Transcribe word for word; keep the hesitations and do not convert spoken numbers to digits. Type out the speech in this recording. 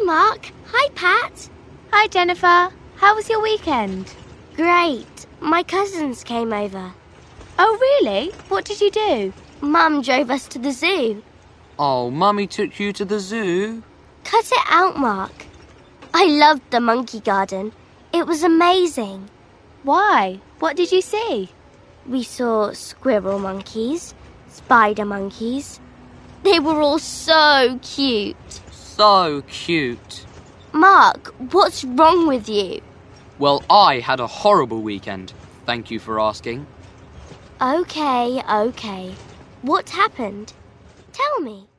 Mark. Hi, Pat. Hi, Jennifer. How was your weekend? Great. My cousins came over. Oh, really? What did you do? Mum drove us to the zoo. Oh, Mummy took you to the zoo? Cut it out, Mark. I loved the monkey garden. It was amazing. Why? What did you see? We saw squirrel monkeys, spider monkeys. They were all so cute. So cute. Mark, what's wrong with you? Well, I had a horrible weekend. Thank you for asking. Okay, okay. What happened? Tell me.